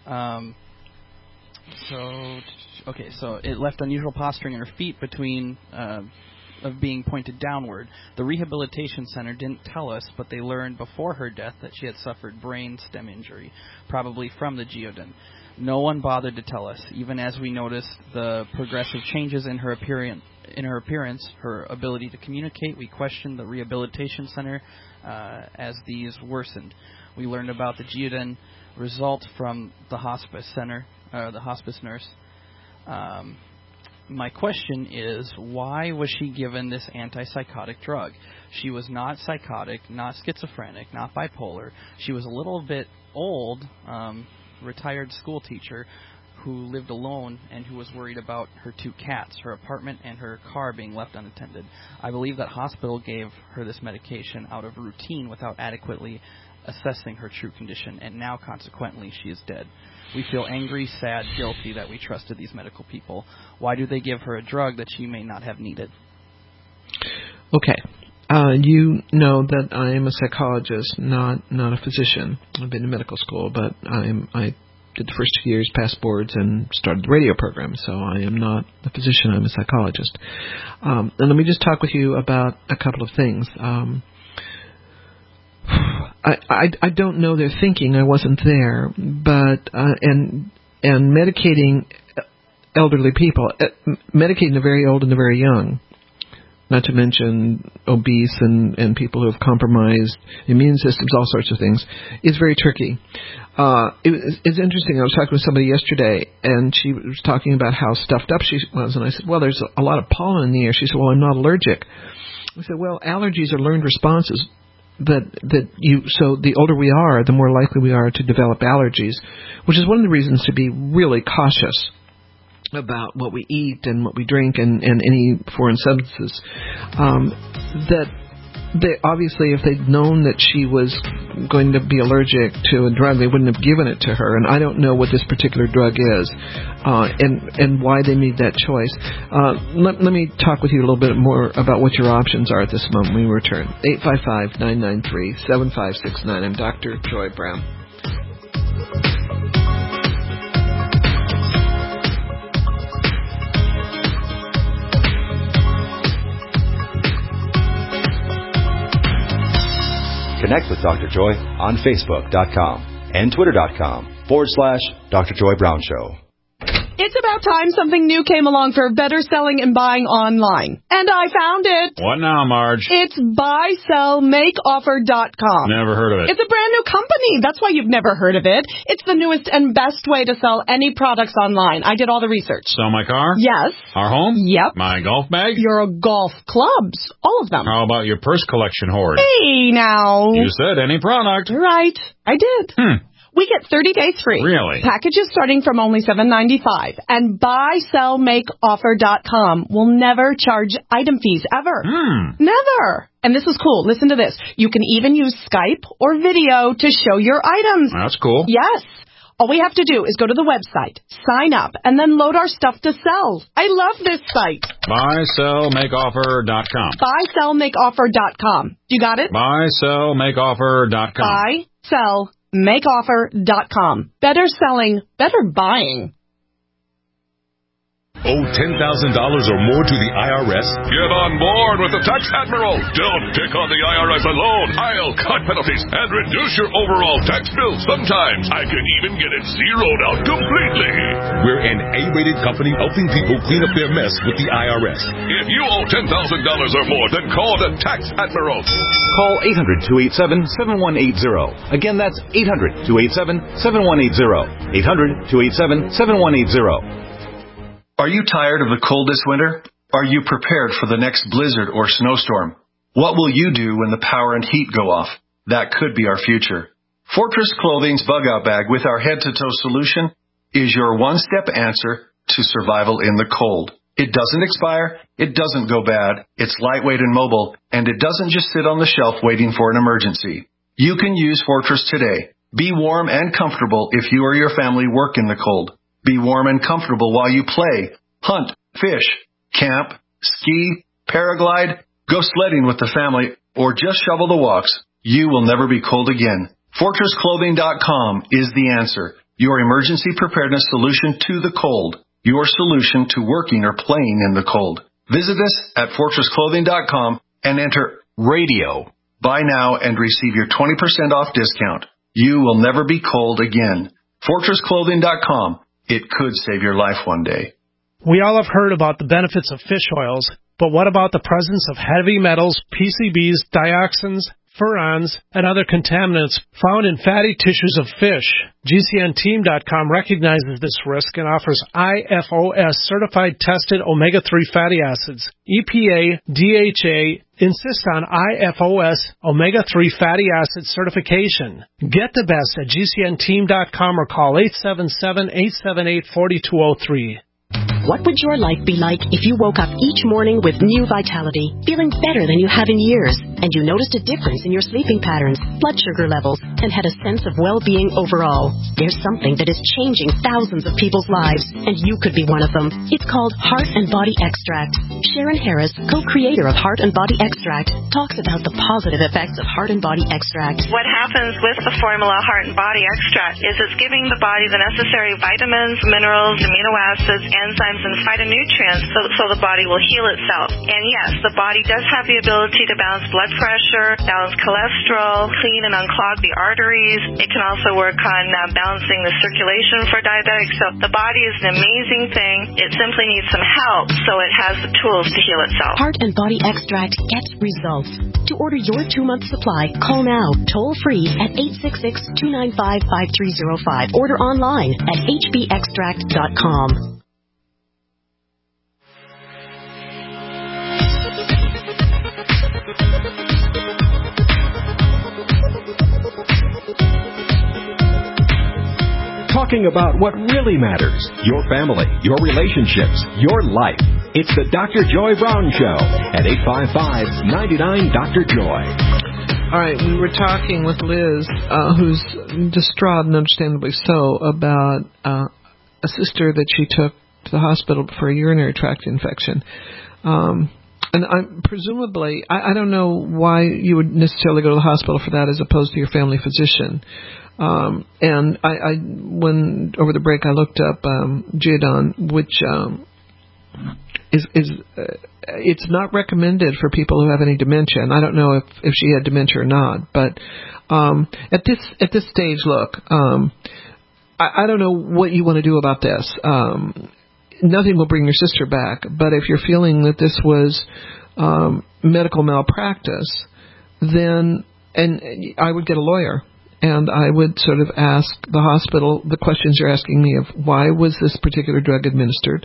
U: So it left unusual posturing in her feet between of being pointed downward. The rehabilitation center didn't tell us, but they learned before her death that she had suffered brain stem injury, probably from the Geodin. No one bothered to tell us, even as we noticed the progressive changes in her appearance, her ability to communicate. We questioned the rehabilitation center as these worsened. We learned about the Geodin result from the hospice center, the hospice nurse. My question is, why was she given this antipsychotic drug? She was not psychotic, not schizophrenic, not bipolar. She was a little bit old, retired school teacher who lived alone and who was worried about her 2 cats, her apartment, and her car being left unattended. I believe that hospital gave her this medication out of routine without adequately assessing her true condition, and now, consequently, she is dead. We feel angry, sad, guilty that we trusted these medical people. Why do they give her a drug that she may not have needed?
C: Okay. You know that I am a psychologist, not a physician. I've been to medical school, but I did the first 2 years, passed boards, and started the radio program. So I am not a physician. I'm a psychologist. And let me just talk with you about a couple of things. I don't know their thinking. I wasn't there, but and medicating elderly people, medicating the very old and the very young, not to mention obese and people who have compromised immune systems, all sorts of things, is very tricky. It's interesting. I was talking with somebody yesterday, and she was talking about how stuffed up she was, and I said, well, there's a lot of pollen in the air. She said, well, I'm not allergic. I said, well, allergies are learned responses. So the older we are, the more likely we are to develop allergies, which is one of the reasons to be really cautious about what we eat and what we drink and any foreign substances. Obviously, if they'd known that she was going to be allergic to a drug, they wouldn't have given it to her. And I don't know what this particular drug is and why they made that choice. Let me talk with you a little bit more about what your options are at this moment when we return. 855-993-7569. I'm Dr. Joy Brown.
M: Connect with Dr. Joy on Facebook.com and Twitter.com/Dr. Joy Brown Show.
I: It's about time something new came along for better selling and buying online. And I found it.
J: What now, Marge?
I: It's buysellmakeoffer.com.
J: Never heard of it.
I: It's a brand new company. That's why you've never heard of it. It's the newest and best way to sell any products online. I did all the research.
J: Sell my car?
I: Yes.
J: Our home?
I: Yep.
J: My golf bag?
I: Your golf clubs. All of them.
J: How about your purse collection hoard?
I: Hey, now.
J: You said any product.
I: Right. I did. We get 30 days free.
J: Really?
I: Packages starting from only $7.95. And buysellmakeoffer.com will never charge item fees ever. Never. And this is cool. Listen to this. You can even use Skype or video to show your items.
J: That's cool.
I: Yes. All we have to do is go to the website, sign up, and then load our stuff to sell. I love this site.
J: Buysellmakeoffer.com.
I: Buysellmakeoffer.com. You got it?
J: Buysellmakeoffer.com.
I: Buysellmakeoffer.com. Better selling, better buying.
E: Owe $10,000 or more to the IRS?
V: Get on board with the Tax Admiral. Don't pick on the IRS alone. I'll cut penalties and reduce your overall tax bill. Sometimes I can even get it zeroed out completely.
E: We're an A-rated company helping people clean up their mess with the IRS.
V: If you owe $10,000 or more, then call the Tax Admiral.
S: Call 800-287-7180. Again, that's 800-287-7180. 800-287-7180.
W: Are you tired of the cold this winter? Are you prepared for the next blizzard or snowstorm? What will you do when the power and heat go off? That could be our future. Fortress Clothing's Bug Out Bag with our head-to-toe solution is your one-step answer to survival in the cold. It doesn't expire, it doesn't go bad, it's lightweight and mobile, and it doesn't just sit on the shelf waiting for an emergency. You can use Fortress today. Be warm and comfortable if you or your family work in the cold. Be warm and comfortable while you play, hunt, fish, camp, ski, paraglide, go sledding with the family, or just shovel the walks. You will never be cold again. FortressClothing.com is the answer. Your emergency preparedness solution to the cold. Your solution to working or playing in the cold. Visit us at FortressClothing.com and enter radio. Buy now and receive your 20% off discount. You will never be cold again. FortressClothing.com. It could save your life one day.
Q: We all have heard about the benefits of fish oils, but what about the presence of heavy metals, PCBs, dioxins, furans, and other contaminants found in fatty tissues of fish? GCNteam.com recognizes this risk and offers IFOS certified tested omega-3 fatty acids. EPA, DHA insist on IFOS omega-3 fatty acid certification. Get the best at GCNteam.com or call 877-878-4203.
X: What would your life be like if you woke up each morning with new vitality, feeling better than you have in years, and you noticed a difference in your sleeping patterns, blood sugar levels, and had a sense of well-being overall? There's something that is changing thousands of people's lives, and you could be one of them. It's called Heart and Body Extract. Sharon Harris, co-creator of Heart and Body Extract, talks about the positive effects of Heart and Body Extract.
Y: What happens with the formula Heart and Body Extract is it's giving the body the necessary vitamins, minerals, amino acids, enzymes, and phytonutrients so the body will heal itself. And yes, the body does have the ability to balance blood pressure, balance cholesterol, clean and unclog the arteries. It can also work on balancing the circulation for diabetics. So the body is an amazing thing. It simply needs some help so it has the tools to heal itself.
X: Heart and Body Extract gets results. To order your 2-month supply, call now, toll free at 866-295-5305. Order online at hbextract.com.
A: Talking about what really matters, your family, your relationships, your life. It's the Dr. Joy Brown Show at 855-99-DR-JOY.
C: All right, we were talking with Liz, who's distraught and understandably so, about a sister that she took to the hospital for a urinary tract infection. And presumably, I don't know why you would necessarily go to the hospital for that as opposed to your family physician. And when over the break I looked up Geodon, which is it's not recommended for people who have any dementia. And I don't know if she had dementia or not, but at this stage, look, I don't know what you want to do about this. Nothing will bring your sister back, but if you're feeling that this was medical malpractice, then I would get a lawyer, and I would sort of ask the hospital the questions you're asking me of why was this particular drug administered,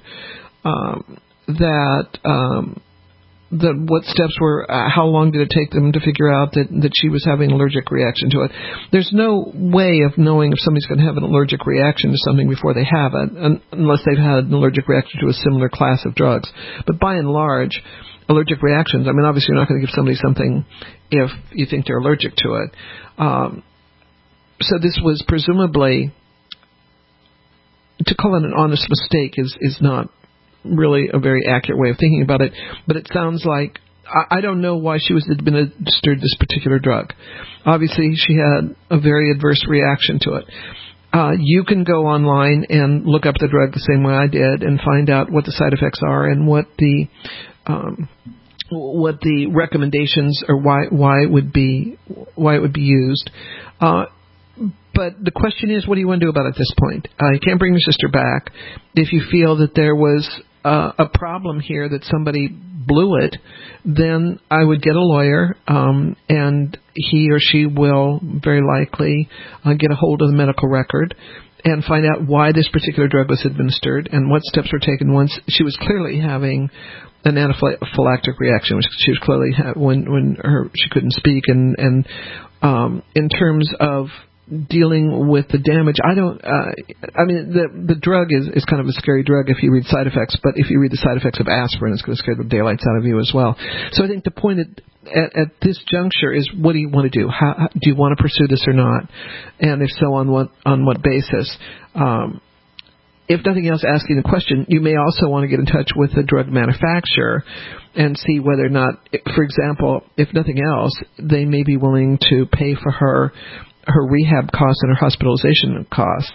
C: what steps were, how long did it take them to figure out that she was having an allergic reaction to it. There's no way of knowing if somebody's going to have an allergic reaction to something before they have it, unless they've had an allergic reaction to a similar class of drugs. But by and large, allergic reactions, I mean, obviously you're not going to give somebody something if you think they're allergic to it. So this was presumably, to call it an honest mistake is not really a very accurate way of thinking about it, but it sounds like, I don't know why she was administered this particular drug. Obviously, she had a very adverse reaction to it. You can go online and look up the drug the same way I did and find out what the side effects are and what the recommendations or why it would be used. But the question is, what do you want to do about it at this point? You can't bring your sister back. If you feel that there was a problem here, that somebody blew it, then I would get a lawyer, and he or she will very likely get a hold of the medical record and find out why this particular drug was administered and what steps were taken once she was clearly having an anaphylactic reaction, which she was clearly when she couldn't speak, and in terms of dealing with the damage, I mean, the drug is kind of a scary drug if you read side effects, but if you read the side effects of aspirin, it's going to scare the daylights out of you as well. So I think the point at this juncture is, what do you want to do? How do you want to pursue this or not? And if so, on what basis? If nothing else, asking the question, you may also want to get in touch with the drug manufacturer and see whether or not, for example, if nothing else, they may be willing to pay for her rehab costs and her hospitalization costs.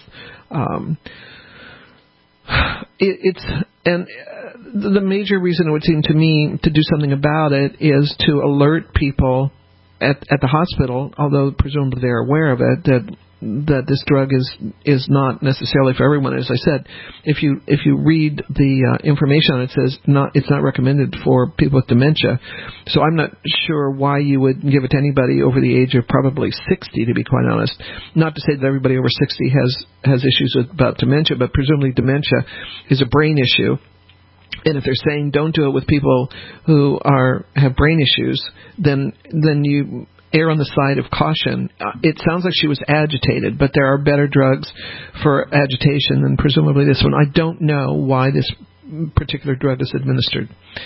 C: The major reason it would seem to me to do something about it is to alert people at the hospital, although presumably they're aware of it, that this drug is not necessarily for everyone. As I said, if you read the information on it, says it's not recommended for people with dementia. So I'm not sure why you would give it to anybody over the age of probably 60, to be quite honest. Not to say that everybody over 60 has issues about dementia, but presumably dementia is a brain issue. And if they're saying don't do it with people who have brain issues, then you err on the side of caution. It sounds like she was agitated, but there are better drugs for agitation than presumably this one. I don't know why this particular drug is administered.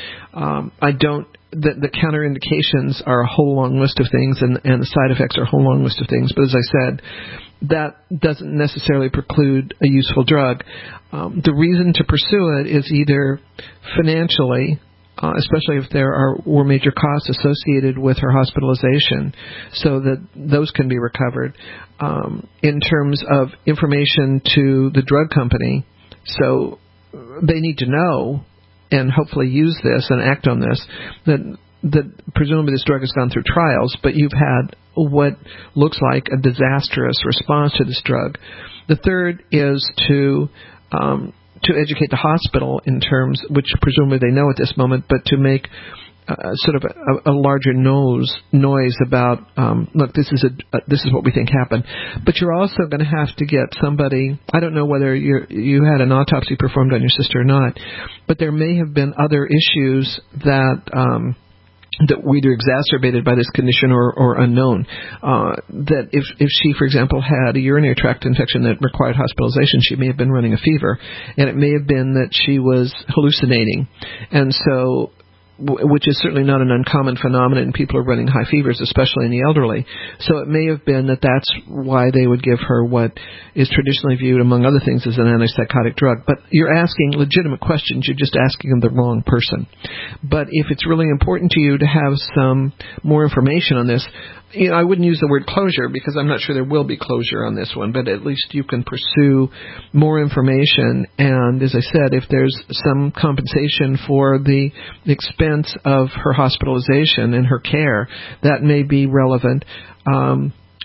C: The counterindications are a whole long list of things, and the side effects are a whole long list of things. But as I said, that doesn't necessarily preclude a useful drug. The reason to pursue it is either financially, especially if there were major costs associated with her hospitalization, so that those can be recovered. In terms of information to the drug company, so they need to know and hopefully use this and act on this, that presumably this drug has gone through trials, but you've had what looks like a disastrous response to this drug. The third is to educate the hospital in terms, which presumably they know at this moment, but to make sort of a larger noise about, look, this is what we think happened. But you're also going to have to get somebody. I don't know whether you had an autopsy performed on your sister or not, but there may have been other issues that were either exacerbated by this condition or unknown. That if she, for example, had a urinary tract infection that required hospitalization, she may have been running a fever, and it may have been that she was hallucinating, and so, which is certainly not an uncommon phenomenon. People are running high fevers, especially in the elderly. So it may have been that that's why they would give her what is traditionally viewed, among other things, as an antipsychotic drug. But you're asking legitimate questions. You're just asking them the wrong person. But if it's really important to you to have some more information on this, I wouldn't use the word closure, because I'm not sure there will be closure on this one, but at least you can pursue more information. And as I said, if there's some compensation for the expense of her hospitalization and her care, that may be relevant.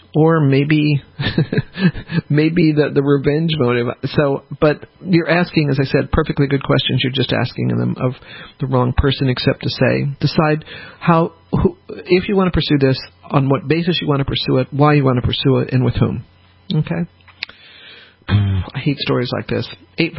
C: or maybe the revenge motive. So, but you're asking, as I said, perfectly good questions. You're just asking them of the wrong person, except to say, decide if you want to pursue this, on what basis you want to pursue it, why you want to pursue it, and with whom. Okay? I hate stories like this.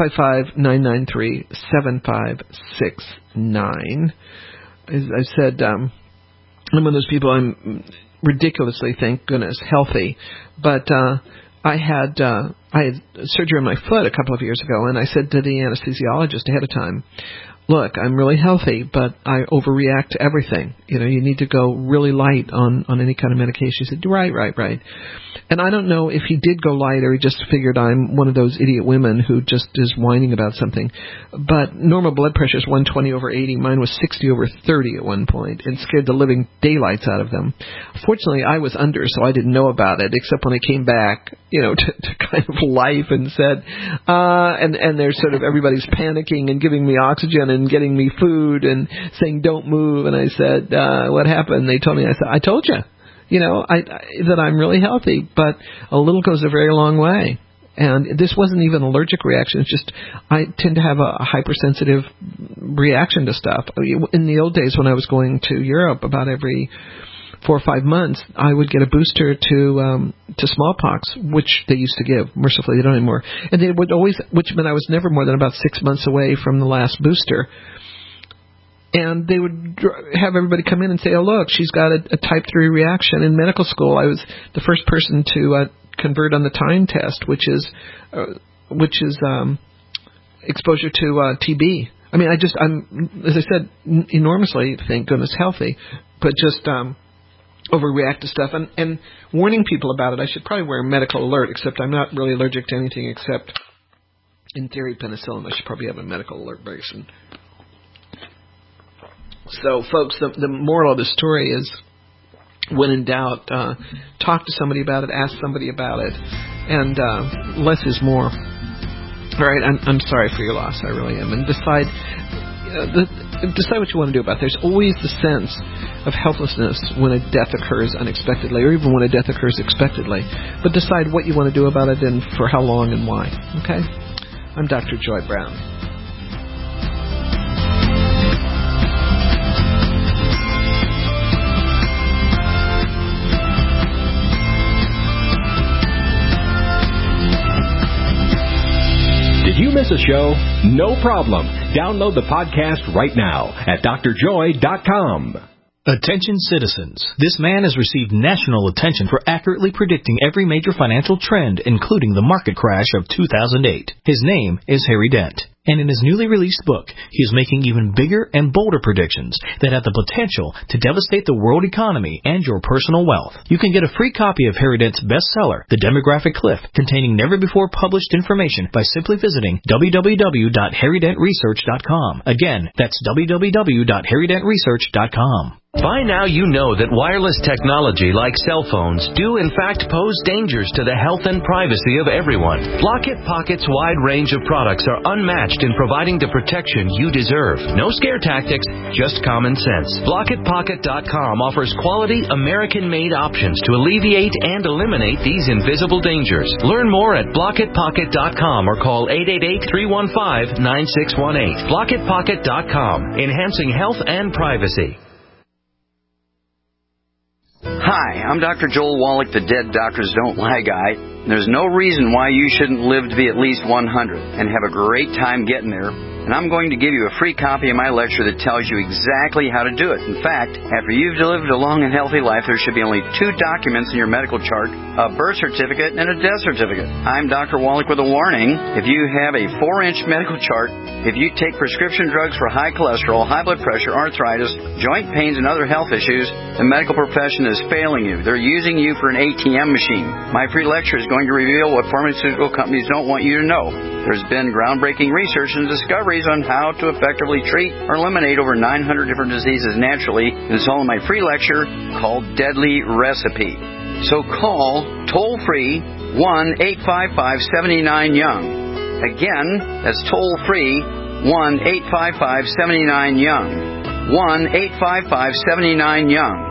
C: 855-993-7569. As I said, I'm one of those people, I'm ridiculously, thank goodness, healthy. But I had surgery on my foot a couple of years ago, and I said to the anesthesiologist ahead of time, look, I'm really healthy, but I overreact to everything. You need to go really light on any kind of medication. He said, right. And I don't know if he did go light or he just figured I'm one of those idiot women who just is whining about something. But normal blood pressure is 120/80. Mine was 60/30 at one point, and scared the living daylights out of them. Fortunately, I was under, so I didn't know about it, except when I came back, to kind of life and said, and there's sort of everybody's panicking and giving me oxygen and getting me food and saying, don't move. And I said, what happened? They told me, I said, I told you. That I'm really healthy, but a little goes a very long way. And this wasn't even an allergic reaction. It's just I tend to have a hypersensitive reaction to stuff. In the old days when I was going to Europe about every 4 or 5 months, I would get a booster to smallpox, which they used to give. Mercifully, they don't anymore. And they would always, which meant I was never more than about 6 months away from the last booster. And they would have everybody come in and say, oh, look, she's got a type 3 reaction. In medical school, I was the first person to convert on the time test, which is exposure to TB. I mean, I'm, as I said, enormously, thank goodness, healthy, but just overreact to stuff. And warning people about it, I should probably wear a medical alert, except I'm not really allergic to anything except, in theory, penicillin. I should probably have a medical alert very soon. So, folks, the moral of the story is, when in doubt, talk to somebody about it, ask somebody about it, and less is more. All right, I'm sorry for your loss, I really am. And decide what you want to do about it. There's always the sense of helplessness when a death occurs unexpectedly, or even when a death occurs expectedly. But decide what you want to do about it and for how long and why. Okay? I'm Dr. Joy Brown.
A: Did you miss a show? No problem. Download the podcast right now at drjoy.com.
R: Attention citizens. This man has received national attention for accurately predicting every major financial trend, including the market crash of 2008. His name is Harry Dent. And in his newly released book, he is making even bigger and bolder predictions that have the potential to devastate the world economy and your personal wealth. You can get a free copy of Harry Dent's bestseller, The Demographic Cliff, containing never-before-published information by simply visiting www.harrydentresearch.com. Again, that's www.harrydentresearch.com.
O: By now you know that wireless technology like cell phones do in fact pose dangers to the health and privacy of everyone. Blockit Pocket's wide range of products are unmatched in providing the protection you deserve. No scare tactics, just common sense. BlockitPocket.com offers quality American-made options to alleviate and eliminate these invisible dangers. Learn more at BlockitPocket.com or call 888-315-9618. BlockitPocket.com, enhancing health and privacy.
N: Hi, I'm Dr. Joel Wallach, the Dead Doctors Don't Lie guy. There's no reason why you shouldn't live to be at least 100 and have a great time getting there. And I'm going to give you a free copy of my lecture that tells you exactly how to do it. In fact, after you've lived a long and healthy life, there should be only 2 documents in your medical chart, a birth certificate and a death certificate. I'm Dr. Wallach with a warning. If you have a 4-inch medical chart, if you take prescription drugs for high cholesterol, high blood pressure, arthritis, joint pains, and other health issues, the medical profession is failing you. They're using you for an ATM machine. My free lecture is going to reveal what pharmaceutical companies don't want you to know. There's been groundbreaking research and discoveries on how to effectively treat or eliminate over 900 different diseases naturally. It's all in my free lecture called Deadly Recipe. So call toll-free 1-855-79-YOUNG. Again, that's toll-free 1-855-79-YOUNG. 1-855-79-YOUNG.